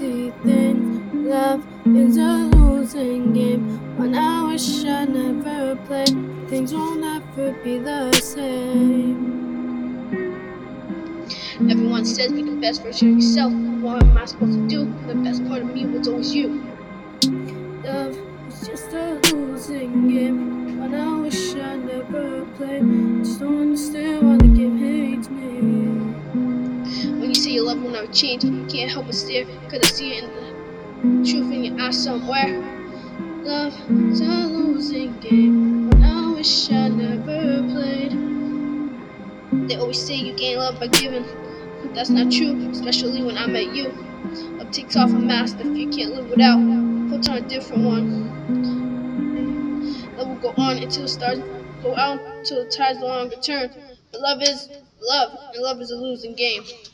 see things. Love is a losing game. When I wish I never played, things will never be the same. Everyone says be the best version of yourself. What am I supposed to do? The best part of me was always you. Love is just a losing game. When I wish I never played, just don't understand why the game hates me. When you say your love will never change, can't help but stare, cause I see it in the truth in your eyes somewhere. Love is a losing game. When I wish I never played. They always say you gain love by giving. That's not true, especially when I met you. Love takes off a mask if you can't live without. Put on a different one. Love will go on until the stars go out, until the tides no longer turn. But love is love, and love is a losing game.